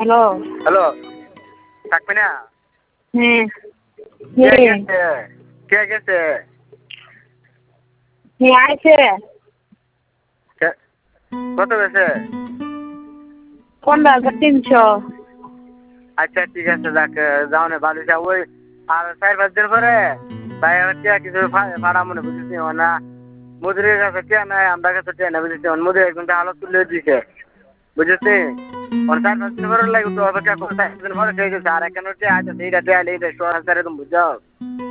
Hello. Hello থাকবে না হ্যাঁ। কে কে? গেছে কে গেছে কে আইছে? কত গেছে 15,300। আচ্ছা ঠিক আছে যাক যাও না ভালো ওই আর 4-5 দিন পরে ভাই হচ্ছে কিছু ভাড়া মনে বুঝেছি না মজুরির কাছে কে নাই আমরা কাছে কে না বুঝেছি মজুরি একদম হালত তুলে দিছে বুঝেছি 4-5 দিন পরে লাগে তো অপেক্ষা করে 4 দিন পরে ঠিক আছে আর এখানে হচ্ছে আজ এইটা দেয়ালে এইটা শহর তুমি বুঝাও